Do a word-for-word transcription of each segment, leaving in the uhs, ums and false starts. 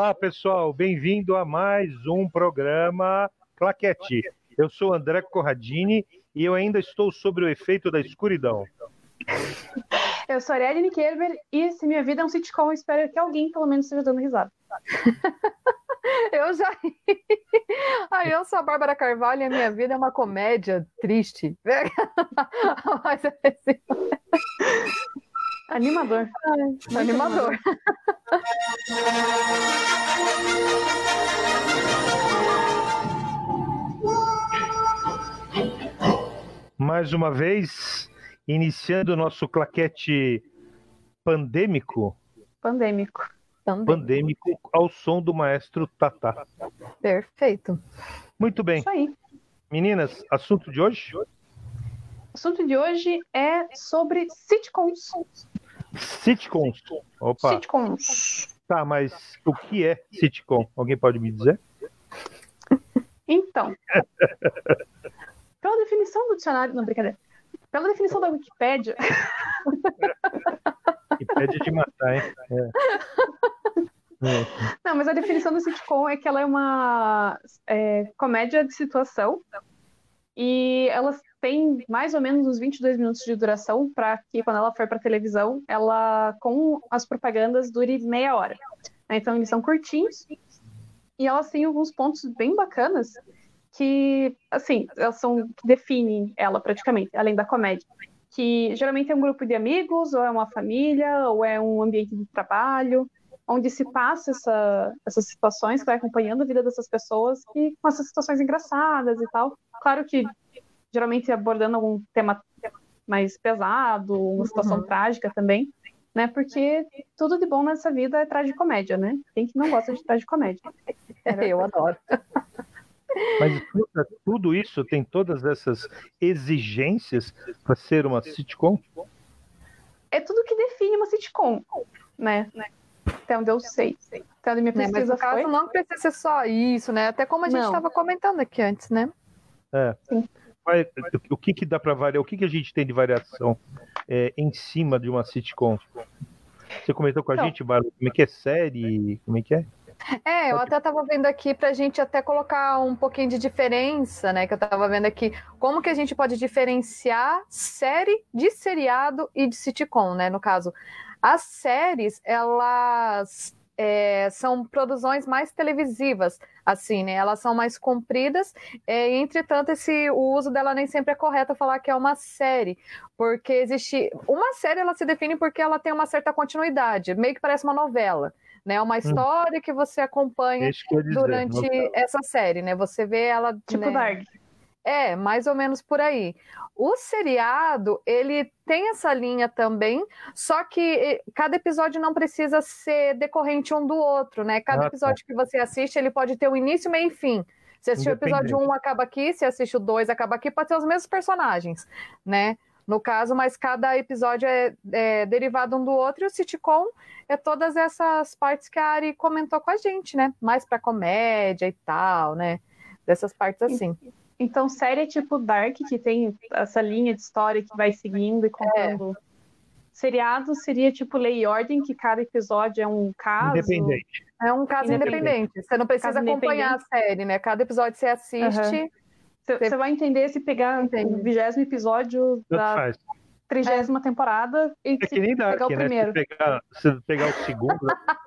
Olá, pessoal, bem-vindo a mais um programa Claquete. Eu sou André Corradini e eu ainda estou sob o efeito da escuridão. Eu sou a Ariadne Kerber e se minha vida é um sitcom, eu espero que alguém pelo menos esteja dando risada. Eu já ri. Aí eu sou a Bárbara Carvalho e a minha vida é uma comédia triste. Mas é assim. Animador. Ai, animador. Mais uma vez, iniciando o nosso claquete pandêmico. Pandêmico. Pandêmico ao som do maestro Tatá. Perfeito. Muito bem. Isso aí. Meninas, assunto de hoje? O assunto de hoje é sobre sitcoms. Sitcoms. Opa. Sitcoms. Tá, mas o que é sitcom? Alguém pode me dizer? Então, pela definição do dicionário... Não, brincadeira. Pela definição da Wikipédia... Wikipédia de matar, hein? É. É. Não, mas a definição do sitcom é que ela é uma é, comédia de situação e elas têm mais ou menos uns vinte e dois minutos de duração para que quando ela for para televisão, ela com as propagandas dure meia hora. Então eles são curtinhos e elas têm alguns pontos bem bacanas que, assim, elas são que definem ela praticamente, além da comédia. Que geralmente é um grupo de amigos, ou é uma família, ou é um ambiente de trabalho, onde se passa essa, essas situações, que vai acompanhando a vida dessas pessoas, e com essas situações engraçadas e tal. Claro que, geralmente, abordando algum tema mais pesado, uma situação uhum. trágica também, né? Porque tudo de bom nessa vida é tragicomédia, né? Quem que não gosta de tragicomédia? É, eu adoro. Mas tudo isso tem todas essas exigências para ser uma sitcom? É tudo que define uma sitcom, né? Até onde eu sei. Até onde minha pesquisa né? Mas no caso foi. não precisa ser só isso, né? Até como a gente estava comentando aqui antes, né? É. Mas, o que que dá para variar? O que que a gente tem de variação é, em cima de uma sitcom? Você comentou com a então, gente, Bárbara, como é que é série? Como é que é? É, eu até estava vendo aqui para a gente até colocar um pouquinho de diferença, né? Que eu estava vendo aqui, como que a gente pode diferenciar série de seriado e de sitcom, né? No caso, as séries, elas é, são produções mais televisivas, assim, né? Elas são mais compridas, é, entretanto, esse, o uso dela nem sempre é correto falar que é uma série, porque existe... Uma série, ela se define porque ela tem uma certa continuidade, meio que parece uma novela. Né, uma história hum. que você acompanha que dizer, durante novela. Essa série, né? Você vê ela... Tipo né? Dark. É, mais ou menos por aí. O seriado, ele tem essa linha também, só que cada episódio não precisa ser decorrente um do outro, né? Cada ah, episódio tá. que você assiste, ele pode ter um início, meio e fim. Você assistiu o episódio um, acaba aqui, você assiste o dois, acaba aqui, pode ter os mesmos personagens, né? No caso, mas cada episódio é, é derivado um do outro, e o sitcom é todas essas partes que a Ari comentou com a gente, né? Mais pra comédia e tal, né? Dessas partes assim. Então, série é tipo Dark, que tem essa linha de história que vai seguindo e contando. É. Seriado seria tipo Lei e Ordem, que cada episódio é um caso. Independente. É um caso independente. independente. Você não precisa caso acompanhar a série, né? Cada episódio você assiste... Uhum. Você vai entender se pegar Entendi. o vigésimo episódio Tanto da faz. trigésima é. temporada e é que nem Dark, pegar o né? primeiro. Se pegar, se pegar o segundo...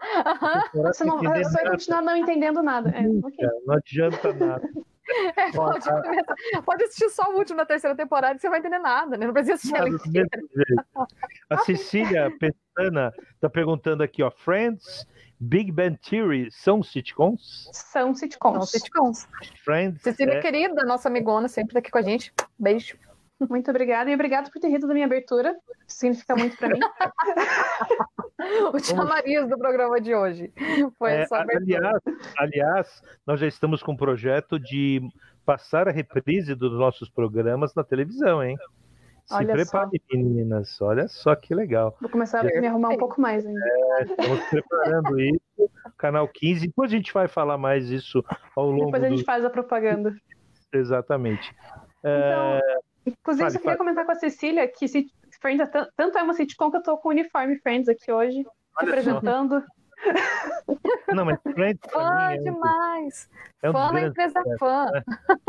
você, não, você vai continuar não entendendo nada. É, okay. Não adianta nada. É, pode, pode assistir só o último da terceira temporada e você vai entender nada, né? Não precisa assistir ela inteira. A Cecília Pestana está perguntando aqui, ó, Friends, Big Bang Theory são sitcoms? São sitcoms. São sitcoms. Friends, Cecília é... querida, nossa amigona, sempre tá aqui com a gente. Beijo. Muito obrigada e obrigado por ter rido da minha abertura. Significa muito para mim. O chamariz do programa de hoje foi é, essa abertura. Aliás, aliás, nós já estamos com um projeto de passar a reprise dos nossos programas na televisão, hein? Se olha prepare, só. Meninas. Olha só que legal. Vou começar já... a me arrumar um pouco mais ainda. É, estamos preparando isso. Canal quinze. Depois a gente vai falar mais isso ao longo Depois a gente do... faz a propaganda. Exatamente. Então, é... inclusive, fale, eu queria fale. comentar com a Cecília que se Friends é t- tanto é uma sitcom que eu tô com o uniforme Friends aqui hoje, olha representando. Não, mas Friends pra Fã mim é um- demais. é um dos Fã da grandes empresa sucessos, fã. né?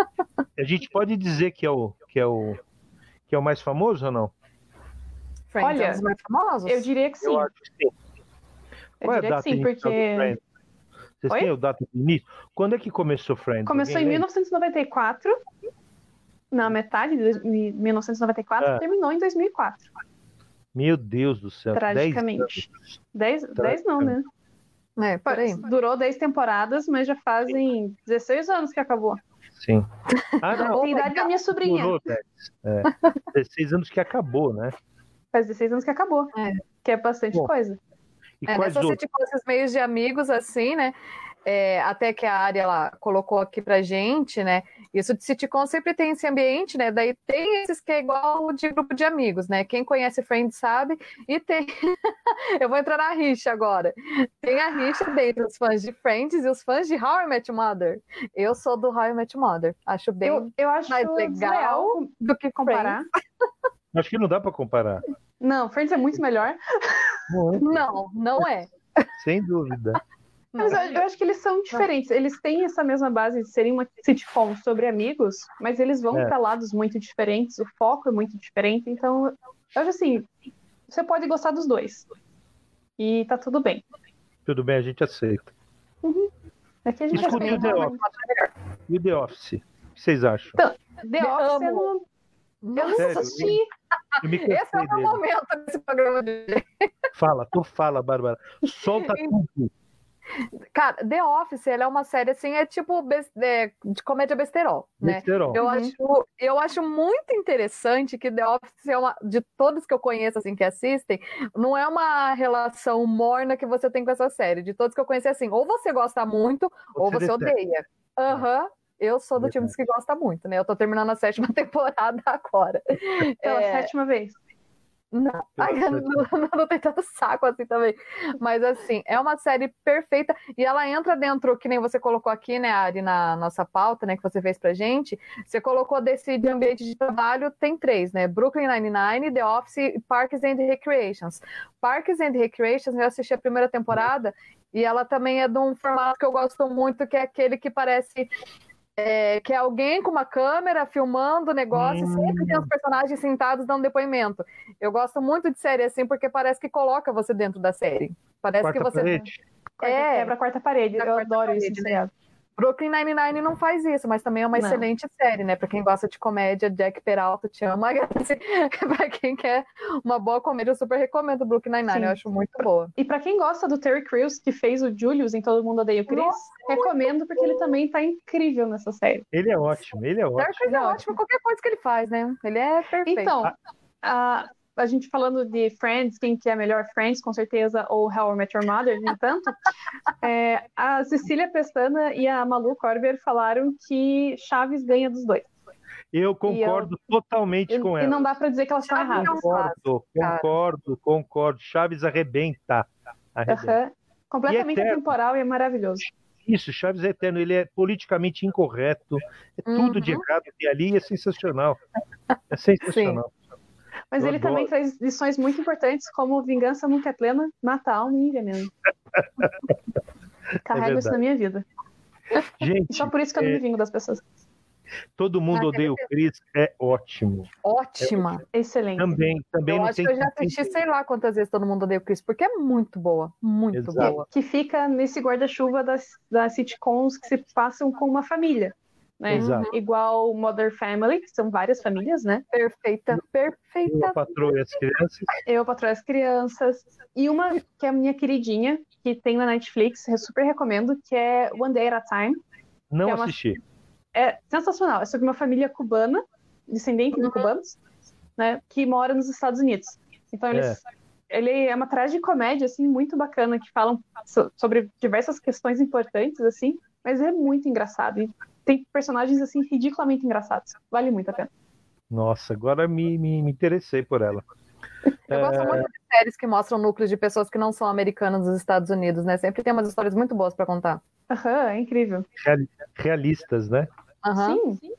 A gente pode dizer que é o que é o que é o mais famoso ou não? Friends Olha, é um dos mais famosos? Eu diria que sim. Eu acho que sim. Eu Qual é a diria que data sim, inicial do porque Friends? Vocês Oi? têm o data de início? Quando é que começou Friends? começou em Alguém mil lembra? novecentos e noventa e quatro, na metade de mil novecentos e noventa e quatro, Ah. e terminou em dois mil e quatro, Meu Deus do céu. tragicamente. Dez, dez não, né? É, por aí. Durou dez temporadas, mas já fazem dezesseis anos que acabou. Sim. Ah, não. Tem a idade da minha sobrinha. Durou, dez. É. dezesseis anos que acabou, né? Faz dezesseis anos que acabou. É. Que é bastante Bom. coisa. E É, quais nessas outros? tipo, esses meios de amigos, assim, né? É, até que a área ela colocou aqui pra gente, né? Isso de sitcom sempre tem esse ambiente, né? Daí tem esses que é igual de grupo de amigos, né? Quem conhece Friends sabe, e tem. Eu vou entrar na rixa agora. Tem a rixa dentre os fãs de Friends e os fãs de How I Met Your Mother. Eu sou do How I Met Your Mother. Acho bem Eu, eu acho mais legal desleal do que comparar. Acho que não dá pra comparar. Não, Friends é muito melhor. Muito, Não, não é. sem dúvida. Mas eu, eu acho que eles são diferentes. Eles têm essa mesma base de serem uma sitcom sobre amigos, mas eles vão É. para lados muito diferentes, o foco é muito diferente. Então, eu acho assim, você pode gostar dos dois. E tá tudo bem. Tudo bem, a gente aceita. Aqui a gente Escuta aceita. o The Office. E o The Office? O que vocês acham? Então, The Office eu amo. não, eu não Sério? assisti. Eu me Esse é cansei o meu dele. momento desse programa de hoje. Fala, tu fala, Bárbara. Solta tudo. Cara, The Office, ela é uma série assim, é tipo bes- é, de comédia besterol, né? Besterol. Eu, Uhum. acho, eu acho muito interessante que The Office é uma, de todos que eu conheço, assim, que assistem, não é uma relação morna que você tem com essa série. De todos que eu conheci, assim, ou você gosta muito, ou você detesta. odeia. Aham. Eu sou do time dos que gosta muito, né? Eu tô terminando a sétima temporada agora. Pela É, sétima vez. Não, ai, eu não, não, não tem tanto saco assim também. Mas assim, é uma série perfeita e ela entra dentro, que nem você colocou aqui, né, Ari, na nossa pauta, né, que você fez pra gente. Você colocou desse de ambiente de trabalho, tem três, né? Brooklyn Nine-Nine, The Office e Parks and Recreations. Parks and Recreations, eu assisti a primeira temporada e ela também é de um formato que eu gosto muito, que é aquele que parece... É, que é alguém com uma câmera filmando o negócio, Hum. e sempre tem os personagens sentados dando depoimento. Eu gosto muito de série assim, porque parece que coloca você dentro da série. Parece Quarta que você. parede. Quarta, É. Quebra a quarta parede. Quebra Eu a quarta adoro parede, isso, né? seriado. Brooklyn Nine-Nine não faz isso, mas também é uma Não. excelente série, né? Pra quem gosta de comédia, Jack Peralta te ama. Pra quem quer uma boa comédia, eu super recomendo Brooklyn Nine-Nine, Sim. eu acho muito boa. E pra quem gosta do Terry Crews, que fez o Julius em Todo Mundo Odeia o Chris, Nossa, recomendo porque ele também tá incrível nessa série. Ele é ótimo, ele é Dark ótimo. é ótimo qualquer coisa que ele faz, né? Ele é perfeito. Então, a, a gente falando de Friends, quem que é melhor, Friends, com certeza, ou How I Met Your Mother, nem tanto, é, a Cecília Pestana e a Malu Corber falaram que Chaves ganha dos dois. Eu concordo totalmente E, com e ela. não dá pra dizer que elas estão Chaves erradas. não- Concordo, cara. concordo, concordo. Chaves arrebenta. arrebenta. Aham. Completamente E eterno. atemporal e é maravilhoso. Isso, Chaves é eterno. Ele é politicamente incorreto. É tudo de Uhum. errado que tem ali e é sensacional. É sensacional. Mas Eu ele adoro. também traz lições muito importantes, como vingança nunca é plena, mata a alma e veneno. Carrego isso verdade. na minha vida. E Gente, só por isso que eu não é, me vingo das pessoas. Todo Mundo Ah, Odeia o Chris é ótimo. Ótima. Excelente. Também, também Eu não acho tem que eu já assisti sei lá quantas vezes Todo Mundo Odeia o Chris, porque é muito boa, muito Exato. boa. Que fica nesse guarda-chuva das, das sitcoms que se passam com uma família. Né? Exato. Igual Modern Family, que são várias famílias, né? Perfeita, Eu, perfeita. a patroa e as crianças. Eu, Patroa e as Crianças. E uma que é a minha queridinha, que tem na Netflix, eu super recomendo, que é One Day at a Time. Não Que é uma- assisti. É sensacional. É sobre uma família cubana, descendente de cubanos, né? Que mora nos Estados Unidos. Então eles... Ele é uma tragicomédia, assim, muito bacana, que falam so- sobre diversas questões importantes, assim, mas é muito engraçado. E tem personagens, assim, ridiculamente engraçados. Vale muito a pena. Nossa, agora me, me, me interessei por ela. Eu gosto muito de séries que mostram núcleos de pessoas que não são americanas dos Estados Unidos, né? Sempre tem umas histórias muito boas pra contar. Aham, é incrível. Real- Realistas, né? Aham. Sim.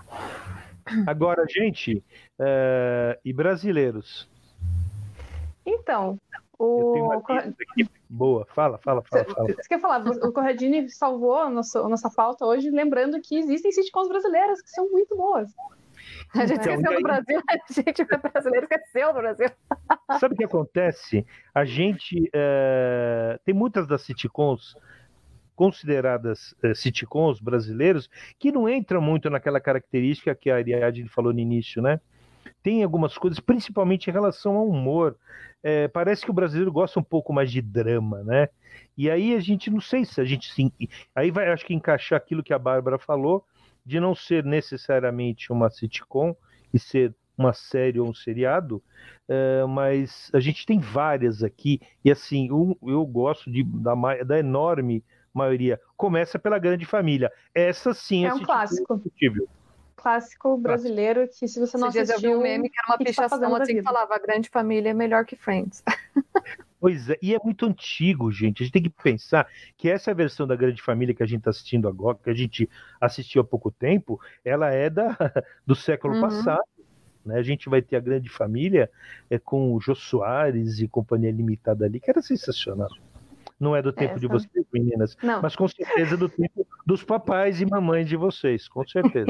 Agora, gente, é, e brasileiros? Então, Eu tenho O uma Corra- lista aqui. Boa, fala, fala, fala, Você fala. você quer falar? O Corradini salvou a nossa, a nossa pauta hoje, lembrando que existem sitcoms brasileiras que são muito boas. A gente Então, esqueceu e aí- do Brasil, a gente brasileiro esqueceu do Brasil. Sabe o que acontece? A gente eh, tem muitas das sitcoms consideradas eh, sitcoms brasileiros que não entram muito naquela característica que a Ariadne falou no início, né? Tem algumas coisas, principalmente em relação ao humor. É, parece que o brasileiro gosta um pouco mais de drama, né? E aí a gente não sei se a gente sim. Aí vai, acho que encaixar aquilo que a Bárbara falou, de não ser necessariamente uma sitcom e ser uma série ou um seriado, é, mas a gente tem várias aqui, e assim, eu, eu gosto de, da, ma- da enorme maioria. Começa pela Grande Família. Essa sim É um sitcom clássico. indiscutível. Clássico brasileiro que, se você não Esses dias eu vi assistiu, um meme que era uma o que que você tá pichação fazendo da assim que vida? falava: a Grande Família é melhor que Friends. Pois é, e é muito antigo, gente. A gente tem que pensar que essa versão da Grande Família que a gente está assistindo agora, que a gente assistiu há pouco tempo, ela é da, do século Uhum. passado. Né? A gente vai ter a Grande Família é, com o Jô Soares e Companhia Limitada ali, que era sensacional. Não é do tempo de Essa- vocês, meninas, Não. mas com certeza do tempo dos papais e mamães de vocês, com certeza.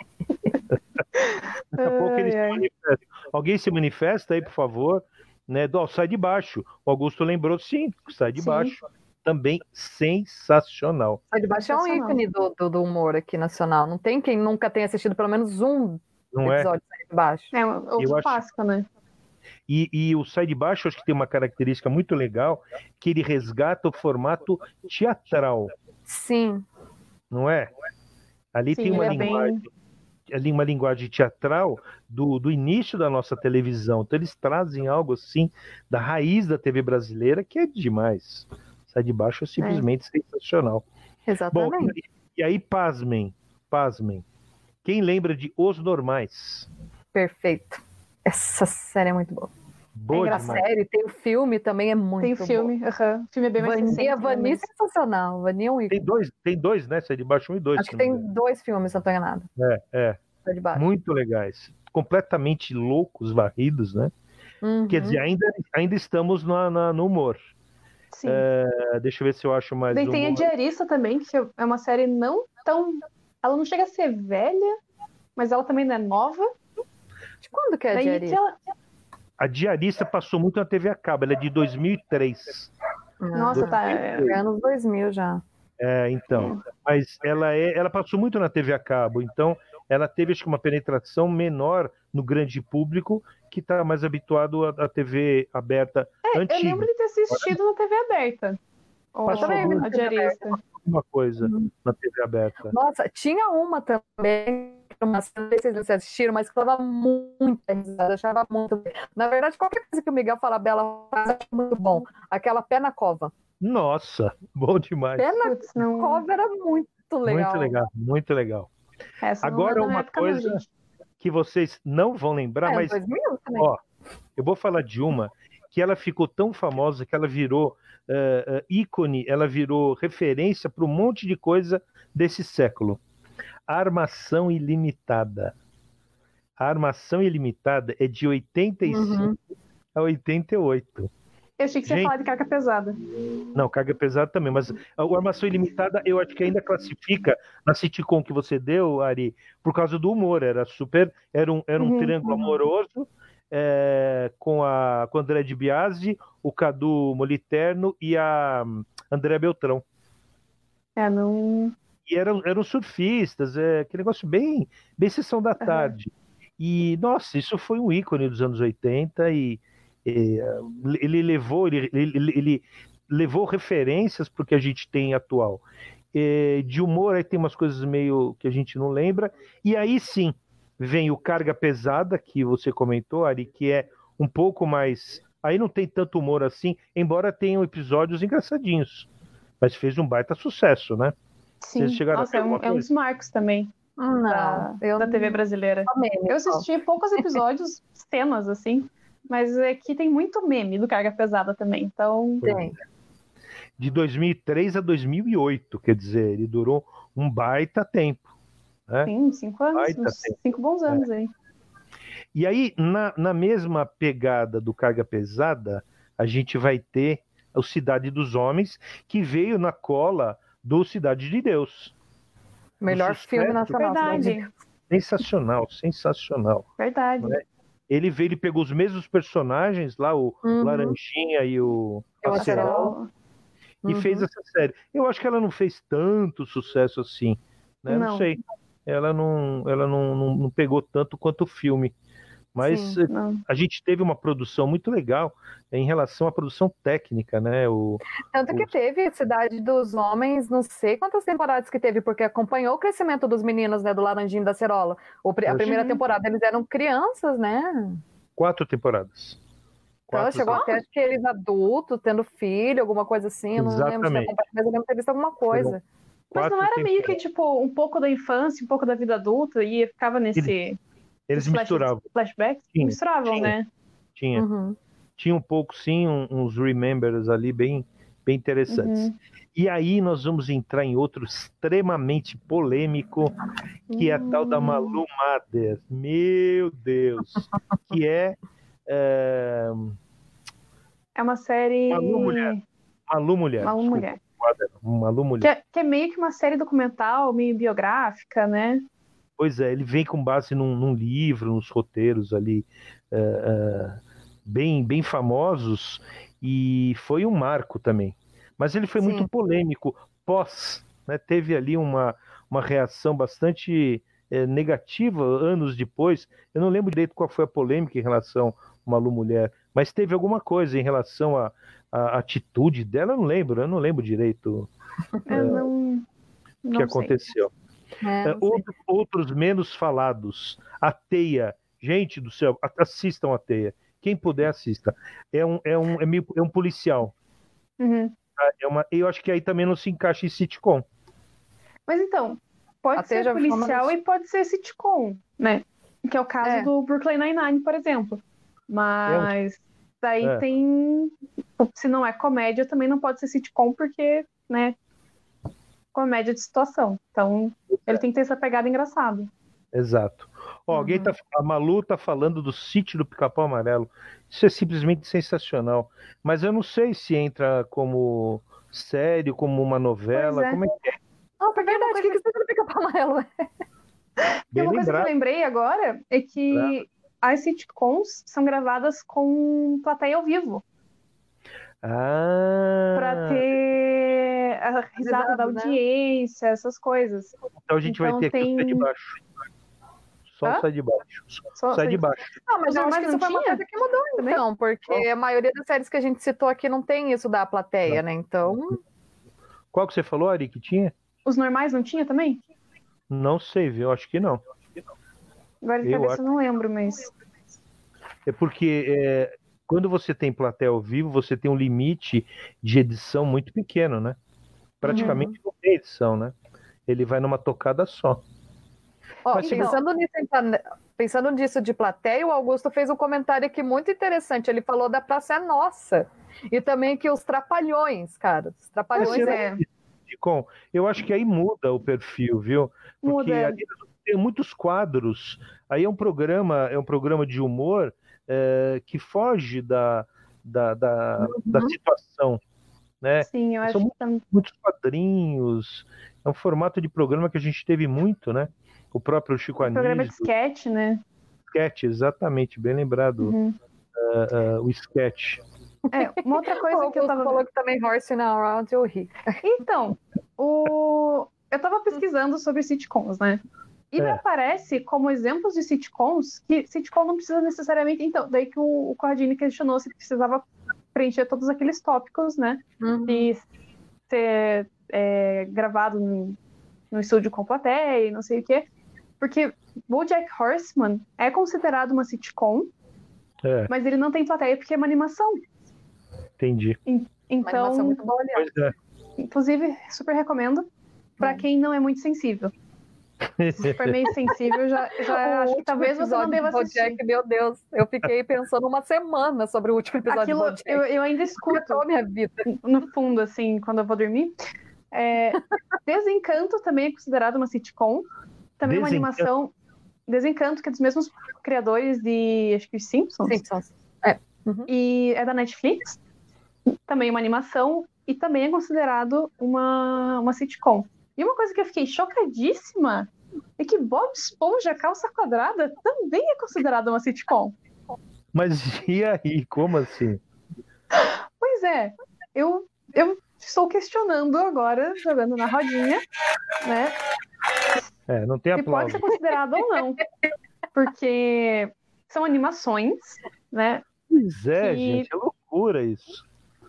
Daqui a pouco eles se Ai, ai. manifestam. Alguém se manifesta aí, por favor. Né? Ó, Sai de Baixo. O Augusto lembrou, sim, Sai de Sim. Baixo. Também sensacional. Sai de Baixo é um Sensacional. ícone do, do, do humor aqui nacional. Não tem quem nunca tenha assistido pelo menos um Não é? episódio de Sai de Baixo. É um outro Eu acho- clássico, né? E, e o Sai de Baixo, acho que tem uma característica muito legal, que ele resgata o formato teatral, Sim. não é? Ali Sim, tem uma ele é bem- linguagem, ali uma linguagem teatral do, do início da nossa televisão. Então eles trazem algo assim da raiz da T V brasileira que é demais. Sai de Baixo é simplesmente sensacional. Bom, Exatamente. e, e aí pasmem, pasmem. Quem lembra de Os Normais? Perfeito. Essa série é muito boa. Boa tem a demais. série, tem o filme também, é muito Tem o bom. filme, aham. O filme é bem mais Vania, recente. né, Vania é mas- sensacional. Vania é um ícone. Tem dois, tem dois, né? Sai de Baixo um e dois. Acho se que não me tem engano. dois filmes, se não estou enganado. É, é. Sai de Baixo. Muito legais. Completamente loucos, varridos, né? Uhum. Quer dizer, ainda, ainda estamos na, na- no humor. Sim. É, deixa eu ver se eu acho mais Daí um. tem a Diarista também, que é uma série não tão. Ela não chega a ser velha, mas ela também não é nova. De quando que é a Daí que Diarista? ela... A Diarista passou muito na T V a cabo, ela é de dois mil e três. Nossa, tá. é- É anos dois mil já. É, então. Mas ela, é, ela passou muito na T V a cabo, então ela teve acho que uma penetração menor no grande público que está mais habituado à, à T V aberta É, eu antiga. lembro de ter assistido na T V aberta. Ou Passou também vi na a T V Diarista. Uma coisa Uhum. na T V aberta. Nossa, tinha uma também, uma, não sei se vocês assistiram, mas que eu dava muita risada, eu achava muito bem. Na verdade, qualquer coisa que o Miguel Falabella faz, eu acho muito bom. Aquela Pé na Cova. Nossa, bom demais. Pé na Putz, não... Cova era muito legal. Muito legal, muito legal. Essa não Agora é da minha uma época, não, coisa gente. que vocês não vão lembrar, É, mas dois mil também. ó, eu vou falar de uma que ela ficou tão famosa que ela virou eh, eh, ícone, ela virou referência para um monte de coisa desse século. Armação Ilimitada. A Armação Ilimitada é de oitenta e cinco Uhum. a oitenta e oito. Eu achei que você ia Gente. falar de carga pesada. Não, Carga Pesada também, mas a Armação Ilimitada eu acho que ainda classifica na sitcom que você deu, Ari, por causa do humor. Era super, era um, era um Uhum, triângulo uhum. amoroso é, com a com o André de Biasi, o Cadu Moliterno e a hum, André Beltrão. É, não. E eram, eram surfistas, é, aquele negócio bem, bem sessão da tarde. E, nossa, isso foi um ícone dos anos oitenta e, e, ele levou, ele, ele, ele levou referências para o que a gente tem atual. É, de humor, aí tem umas coisas meio que a gente não lembra. E aí sim, vem o Carga Pesada, que você comentou, Ari, que é um pouco mais... Aí não tem tanto humor assim, embora tenham episódios engraçadinhos. Mas fez um baita sucesso, né? Sim. Vocês chegaram a Nossa, ver é um, alguma é um coisa? dos marcos também Não, da, eu da T V brasileira. só meme, Eu só. assisti poucos episódios, cenas, assim. Mas é que tem muito meme do Carga Pesada também. Então, Tem. De dois mil e três a dois mil e oito, quer dizer, ele durou um baita tempo. Né? sim, cinco anos. Baita Uns tempo. cinco bons anos aí. E aí, na, na mesma pegada do Carga Pesada, a gente vai ter o Cidade dos Homens, que veio na cola do Cidade de Deus. Melhor sucesso, filme nacional. Verdade. Sensacional, sensacional. Verdade. Né? Ele veio, ele pegou os mesmos personagens lá, o Uhum. Laranjinha e o Eu Acerol, e Uhum. fez essa série. Eu acho que ela não fez tanto sucesso assim, né? Não, Não. sei. Ela não, ela não, não, não pegou tanto quanto o filme. Mas Sim. Não. a gente teve uma produção muito legal em relação à produção técnica, né? O, Tanto que o- teve Cidade dos Homens, não sei quantas temporadas que teve, porque acompanhou o crescimento dos meninos, né, do Laranjinho e da Acerola. O pri- A Uhum. primeira temporada eles eram crianças, né? quatro temporadas. Então Quatro chegou até acho que eles adultos, tendo filho, alguma coisa assim. Eu não lembro se Exatamente. acompanhei, mas eu lembro de ter visto alguma coisa. Mas quatro não era meio temporadas. que, tipo, um pouco da infância, um pouco da vida adulta, e ficava nesse... Eles esses flash- misturavam. Flashbacks? Tinha, Misturavam, tinha. né? Tinha. Uhum. Tinha um pouco, sim, um- uns remembers ali bem, bem interessantes. Uhum. E aí nós vamos entrar em outro extremamente polêmico, que é a tal da Malu Mader. Meu Deus! Que é, é É uma série... Malu Mulher. Malu Mulher. Malu desculpa. Mulher. Malu Que Mulher. é, que é meio que uma série documental, meio biográfica, né? Pois é, ele vem com base num, num livro, nos roteiros ali é, é, bem, bem famosos, e foi um marco também. Mas ele foi Sim. muito polêmico pós, né? Teve ali uma, uma reação bastante é, negativa anos depois. Eu não lembro direito qual foi a polêmica em relação a Malu Mulher, mas teve alguma coisa em relação à à atitude dela, eu não lembro, eu não lembro direito Eu não, o não que sei. aconteceu. É, É, não sei. outro- outros menos falados. A Teia. Gente do céu, a- assistam a Teia. Quem puder, assista. É um, é um, é meio, é um policial. Uhum. Tá? É uma, eu acho que aí também não se encaixa em sitcom. Mas então, pode Até ser já vi policial falar e pode ser sitcom, né? Que é o caso É. do Brooklyn Nine-Nine, por exemplo. Mas daí É. tem... Se não é comédia, também não pode ser sitcom, porque, né? Comédia de situação. Então, ele tem que ter essa pegada engraçada. Exato. Ó, alguém Uhum. tá, a Malu tá falando do Sítio do Pica-Pau Amarelo. Isso é simplesmente sensacional. Mas eu não sei se entra como série, como uma novela. Pois é. Como é que é? Nossa, é Porque uma verdade, o coisa- que que você fica para amarelo? Porque Bem uma coisa que eu lembrado. lembrei agora é que as sitcoms são gravadas com plateia ao vivo. Ah, Pra ter a risada da Risadas, né? audiência, essas coisas. então a gente vai então ter aqui o tem- Sai de Baixo. Só Hã? o Sai de Baixo. Só- Sai de Baixo. Não, mas Os eu acho normais que isso não foi uma tinha? coisa que mudou, Também? então, porque a maioria das séries que a gente citou aqui não tem isso da plateia, né? Então, Qual que você falou, Ari, que tinha? Os normais não tinha também? Não sei, viu? Acho que não. Agora de Eu cabeça acho. eu não lembro, mas. É porque é, quando você tem plateia ao vivo, você tem um limite de edição muito pequeno, né? Praticamente não tem edição, né? Ele vai numa tocada só. ó, Mas, pensando nisso, em plane- pensando nisso de plateia, o Augusto fez um comentário aqui muito interessante. Ele falou da Praça é Nossa. E também que os Trapalhões, cara. Os Trapalhões Pois é. é. Com, eu acho que aí muda o perfil, viu? Porque Muda. ali tem muitos quadros. Aí é um programa, é um programa de humor é, que foge da, da, da, da situação, né? Sim, eu São acho muito- que tam- Muitos quadrinhos. É um formato de programa que a gente teve muito, né? O próprio Chico um programa de Anísio, sketch, né? o sketch, exatamente, bem lembrado, Uhum. ah, ah, o sketch. É, uma outra O coisa que eu Augusto tava. falou que também Horse in Around eu ri. Então, o... eu tava pesquisando sobre sitcoms, né? E me É. aparece como exemplos de sitcoms que sitcom não precisa necessariamente. Então, daí que o, o Corradini questionou se precisava preencher todos aqueles tópicos, né? De ser é, gravado no, no estúdio com plateia e não sei o quê. Porque BoJack Horseman é considerado uma sitcom, É, mas ele não tem plateia porque é uma animação. entendi. Uma Então, animação muito boa, aliás. Pois é. inclusive, super recomendo pra Hum. quem não é muito sensível. Se for meio sensível, já, já O acho que último talvez você não episódio deva de assistir. BoJack, meu Deus, eu fiquei pensando uma semana sobre o último episódio Aquilo de BoJack. eu, eu ainda escuto Marcou minha vida. no fundo, assim, quando eu vou dormir. É, Desencanto também é considerado uma sitcom. Também uma Desencanto. animação. Desencanto, que é dos mesmos criadores de, acho que os Simpsons. Simpsons. E é da Netflix. também uma animação e também é considerado uma, uma sitcom. E uma coisa que eu fiquei chocadíssima é que Bob Esponja Calça Quadrada também é considerada uma sitcom. Mas e aí, como assim? Pois é, eu, eu estou questionando agora, jogando na rodinha, né? É, não tem Se pode aplauso. ser considerado ou não. Porque são animações, né? Pois é, que- gente, é loucura isso.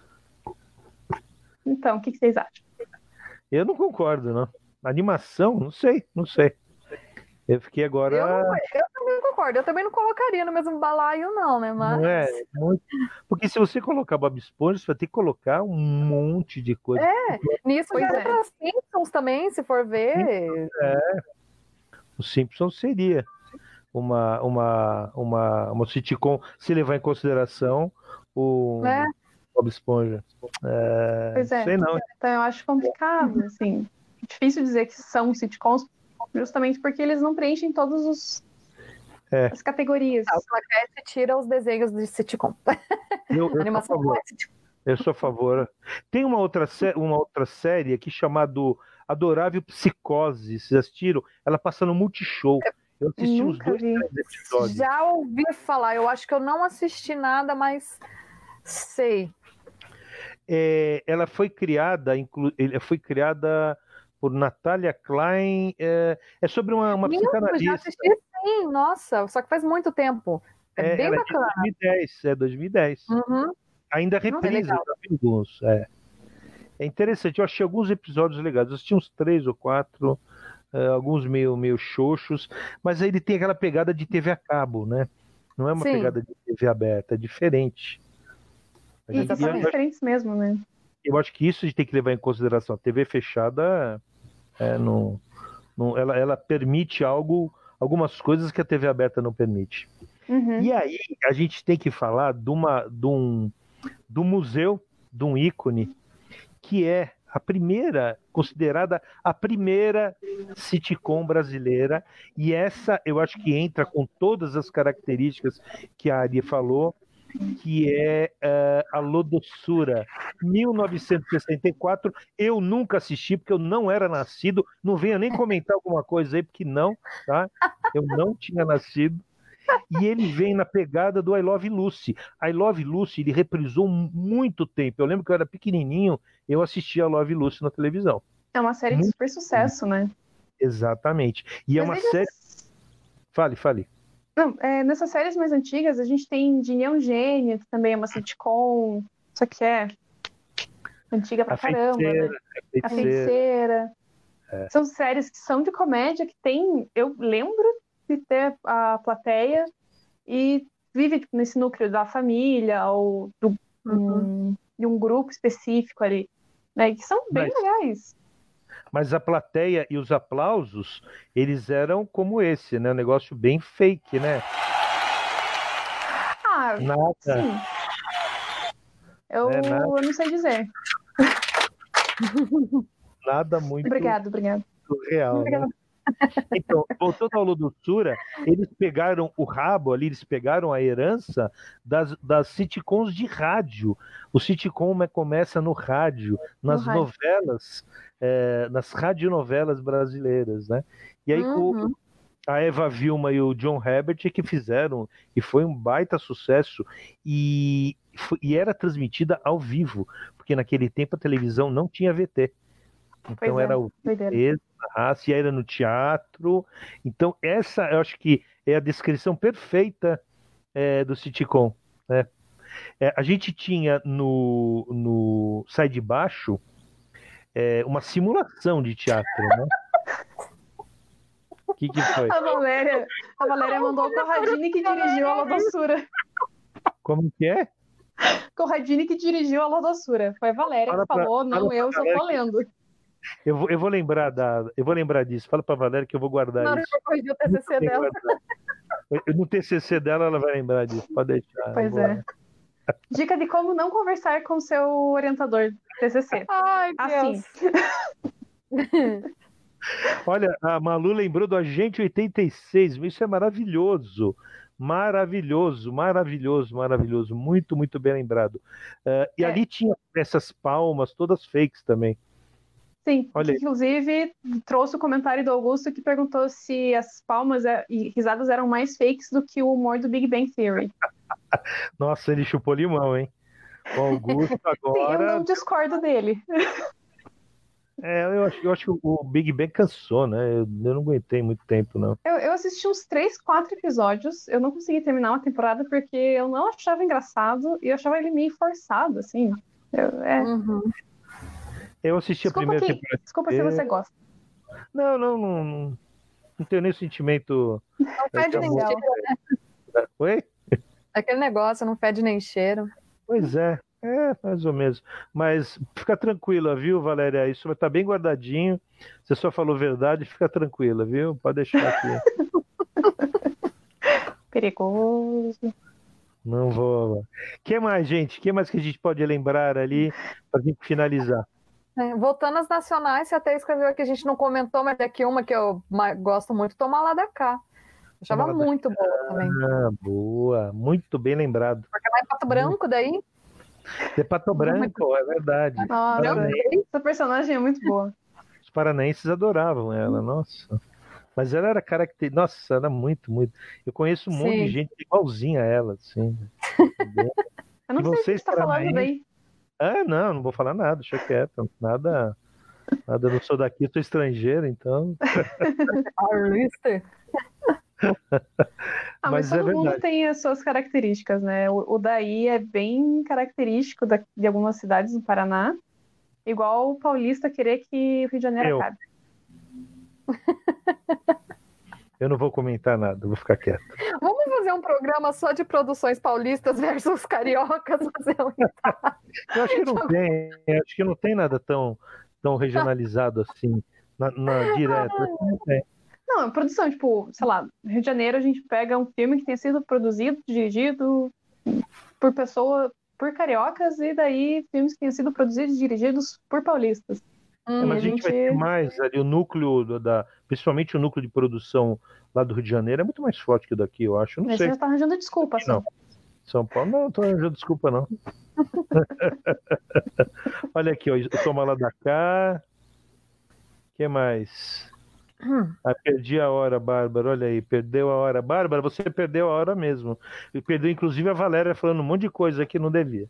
Então, o que, que vocês acham? Eu não concordo, não. Animação, não sei, não sei. Eu fiquei agora. Eu, não, eu também não concordo. Eu também não colocaria no mesmo balaio, não, né? Mas... Não é muito. Porque se você colocar Bob Esponja, você vai ter que colocar um monte de coisa. É, nisso Pois já é. entra Simpsons também, se for ver. O Simpsons seria uma, uma, uma, uma sitcom, se levar em consideração o É. Bob Esponja. É, Pois é. Sei não. Então, eu acho complicado, assim. Difícil dizer que são sitcoms, justamente porque eles não preenchem todas os, É. as categorias. Ah, o Claquete tira os desenhos de sitcom. Eu, eu, sou a Animação favor, não é sitcom. eu sou a favor. Tem uma outra, sé- uma outra série aqui chamada Adorável Psicose. Vocês assistiram? Ela passa no Multishow. Eu assisti uns Nunca dois, vi. três episódios. Já ouvi falar, eu acho que eu não assisti nada, mas sei. É, ela foi criada, inclu, ele- foi criada por Natália Klein. É, é sobre uma, uma Minha, eu já psicanalista. assisti sim, nossa, só que faz muito tempo. É, bem ela bacana. É de dois mil e dez, é dois mil e dez. Uhum. Ainda reprisa, legal. eu já vi alguns. É. É interessante, eu achei alguns episódios legais. Eu assisti uns três ou quatro, é, alguns meio, meio xoxos, mas aí ele tem aquela pegada de T V a cabo, né? Não é uma Sim. pegada de T V aberta, é diferente. A E gente- são e eu, diferentes mesmo, né? eu acho que isso a gente tem que levar em consideração. A T V fechada, é, não, não, ela, ela permite algo, algumas coisas que a T V aberta não permite. Uhum. E aí a gente tem que falar de, uma, de, um, de um museu, de um ícone, que é a primeira, considerada a primeira sitcom brasileira, e essa eu acho que entra com todas as características que a Ari falou, que é uh, a Lodossura, mil novecentos e sessenta e quatro. Eu nunca assisti, porque eu não era nascido, não venha nem comentar alguma coisa aí, porque não, tá? Eu não tinha nascido. E ele vem na pegada do I Love Lucy. I Love Lucy, ele reprisou muito tempo. Eu lembro que eu era pequenininho, eu assistia I Love Lucy na televisão. É uma série de super sucesso, né? Exatamente. E é uma Mas série... eles- Fale, fale. Não, é, nessas séries mais antigas, a gente tem Ginny é um Gênio, que também é uma sitcom, só que é antiga pra A caramba, Feiticeira. né? A A Feiticeira. Feiticeira. São séries que são de comédia, que tem... Eu lembro de ter a plateia e vive tipo, nesse núcleo da família ou do, Uhum. um, de um grupo específico ali, né? Que são bem Mas- legais. Mas a plateia e os aplausos, eles eram como esse, né? Um negócio bem fake, né? Ah, Nada. sim. Eu, É, nada. eu não sei dizer. Nada muito Obrigado, obrigado. real, né? Obrigada. Então, voltando ao Lodossura, eles pegaram o rabo ali, eles pegaram a herança das, das sitcoms de rádio. O sitcom é- começa no rádio, nas rádio. novelas, é, nas radionovelas brasileiras, né? E aí o- Uhum. a Eva Vilma e o John Herbert é que fizeram, e foi um baita sucesso, e, foi- e era transmitida ao vivo, porque naquele tempo a televisão não tinha V T. Então Pois é, era o doideira. mesmo, a se era no teatro. Então, essa eu acho que é a descrição perfeita é, do sitcom. Né? É, a gente tinha no, no Sai de Baixo é, uma simulação de teatro, né? O que, que foi? A Valéria, a Valéria mandou o Corradini que dirigiu a Lodossura. Como que é? Corradini que dirigiu a Lodossura. Foi a Valéria Fala que pra- falou, não fala pra eu, só Valéria tô lendo. Eu vou, eu vou lembrar da, eu vou lembrar disso. Fala pra Valéria que eu vou guardar Na hora isso. que eu corrigi o T C C Tem que dela. guardar. Eu- No T C C dela ela vai lembrar disso. Pode deixar. Pois eu vou- é. Dica de como não conversar com seu orientador T C C. Ai, Assim. Deus. Olha, a Malu lembrou do Agente oitenta e seis. Isso é maravilhoso. Maravilhoso, maravilhoso, maravilhoso. Muito, muito bem lembrado. Uh, e É. ali tinha essas palmas, todas fakes também. Sim, Olha aí. inclusive trouxe o comentário do Augusto que perguntou se as palmas e risadas eram mais fakes do que o humor do Big Bang Theory. Nossa, ele chupou limão, hein? O Augusto Sim, eu agora. não discordo dele. É, eu acho, eu acho que o Big Bang cansou, né? Eu, eu não aguentei muito tempo, não. Eu, eu assisti uns três, quatro episódios, eu não consegui terminar uma temporada porque eu não achava engraçado e eu achava ele meio forçado, assim. Eu, é. Uhum. Eu assisti Desculpa, a primeira que, temporada. desculpa se você gosta. Não, não, não, não, não tenho nem sentimento. Não fede nem amor. cheiro, né? Oi? Aquele negócio, não fede nem cheiro. Pois é, é, mais ou menos. Mas fica tranquila, viu, Valéria? Isso vai estar bem guardadinho. Você só falou verdade, fica tranquila, viu? Pode deixar aqui. Perigoso. Não vou. O que mais, gente? O que mais que a gente pode lembrar ali para a gente finalizar? É, voltando às nacionais, você até escreveu aqui, a gente não comentou, mas aqui uma que eu ma- gosto muito, Toma Lá da Cá. Achava Toma Lá da muito boa também. Ah, boa. Muito bem lembrado. Porque lá em Pato Branco, daí, De Pato Branco, é verdade. Nossa, Paranaense- essa personagem é muito boa. Os paranaenses adoravam ela, nossa. Mas ela era característica. Nossa, era muito, muito. Eu conheço um monte Sim. de gente igualzinha a ela, assim. Eu não E sei o que vocês, você tá falando paranaenses? daí. Ah, não, não vou falar nada, deixa quieto. Nada, nada, eu não sou daqui, eu sou estrangeiro, então. Arlister. Ah, mas, Mas é todo mundo verdade. tem as suas características, né? O, o daí é bem característico da- de algumas cidades do Paraná. Igual o paulista querer que o Rio de Janeiro Eu. acabe. Eu não vou comentar nada, eu vou ficar quieto. Vamos fazer um programa só de produções paulistas versus cariocas? Fazer um... Eu acho que não tem, eu acho que não tem nada tão, tão regionalizado assim, na, na direta. Não tem. Não, a produção, tipo, sei lá, no Rio de Janeiro a gente pega um filme que tenha sido produzido, dirigido por pessoa, por cariocas, e daí filmes que tenham sido produzidos e dirigidos por paulistas. É, Hum, mas a a gente vai gente- ter mais ali, o núcleo do- da, principalmente o núcleo de produção lá do Rio de Janeiro é muito mais forte que o daqui, eu acho. Eu não Mas sei. você já tá arranjando desculpa, Aqui não. só. São Paulo, não, tô arranjando desculpa, não. Olha aqui, ó, o Toma Lá da Cá. O que mais? Hum. Ah, perdi a hora, Bárbara. Olha aí, perdeu a hora. Bárbara, você perdeu a hora mesmo. E perdeu, inclusive, a Valéria falando um monte de coisa que não devia.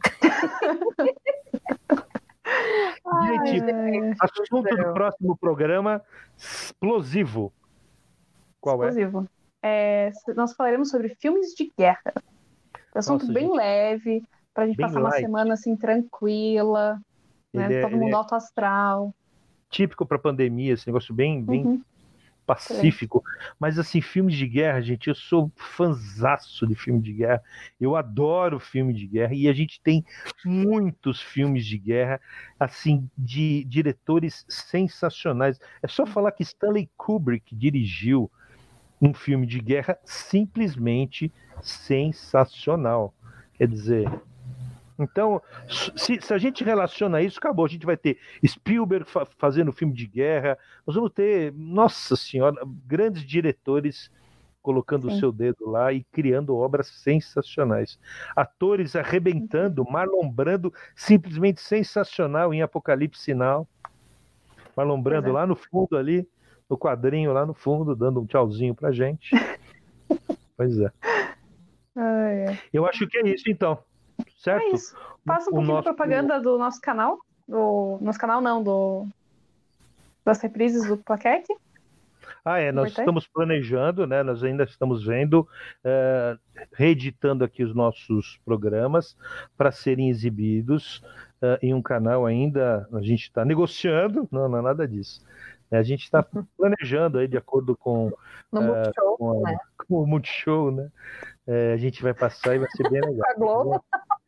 Gente, É, assunto do próximo programa: explosivo. Qual é? explosivo. É, nós falaremos sobre filmes de guerra. Um assunto Nossa, bem gente. leve, pra gente Bem passar uma light. semana assim tranquila, né? Ele é, Todo ele mundo é alto astral. típico para pandemia, esse negócio bem, bem Uhum. pacífico. Mas, assim, filmes de guerra, gente, eu sou fanzaço de filme de guerra. Eu adoro filme de guerra. E a gente tem muitos filmes de guerra, assim, de diretores sensacionais. É só falar que Stanley Kubrick dirigiu um filme de guerra simplesmente sensacional. Quer dizer... Então, se, se a gente relaciona isso, acabou. A gente vai ter Spielberg fa- fazendo filme de guerra, nós vamos ter, nossa senhora, grandes diretores colocando o Sim. seu dedo lá e criando obras sensacionais. Atores arrebentando, Marlon Brando, simplesmente sensacional em Apocalipse Sinal. Marlon Brando é. lá no fundo ali, no quadrinho lá no fundo, dando um tchauzinho pra gente. Pois é. Ai, ai. Eu acho que é isso então. Certo? É isso. Passa um O pouquinho nosso- de propaganda do nosso canal. Do nosso canal não, do das reprises do Plaquete. Ah, é, nós Importante. estamos planejando, né? Nós ainda estamos vendo, eh, reeditando aqui os nossos programas para serem exibidos eh, em um canal ainda. A gente está negociando, não, não é nada disso. A gente está planejando aí de acordo com, No eh, Multishow, com, a- né? com o Multishow, né? Eh, a gente vai passar e vai ser bem legal. A Globo.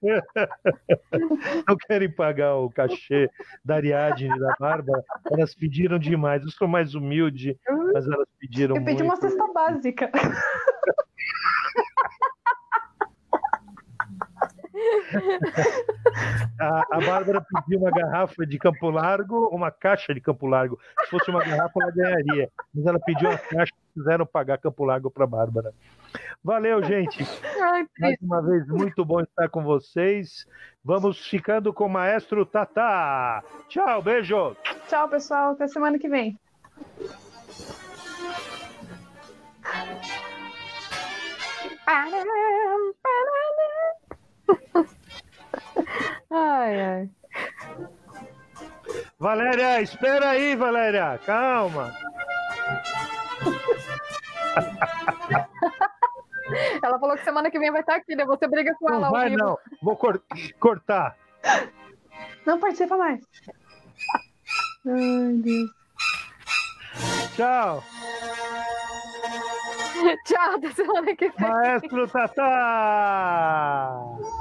Não querem pagar o cachê da Ariadne e da Bárbara, elas pediram demais. Eu sou mais humilde, mas elas pediram Eu pedi muito. uma cesta básica. A, a Bárbara pediu uma garrafa de Campo Largo, uma caixa de Campo Largo. Se fosse uma garrafa, ela ganharia. Mas ela pediu uma caixa, quiseram pagar Campo Largo para Bárbara. Valeu, gente. Ai, Mais uma vez, muito bom estar com vocês. Vamos ficando com o Maestro Tatá. Tchau, beijo. Tchau, pessoal. Até semana que vem. Ai, ai. Valéria, espera aí, Valéria. Calma. Ela falou que semana que vem vai estar aqui, né? Você briga com ela Não ao vai, vivo. não. Vou cor- cortar. Não participa mais. Ai, Deus. Tchau. Tchau, até semana que vem. Maestro Tatá.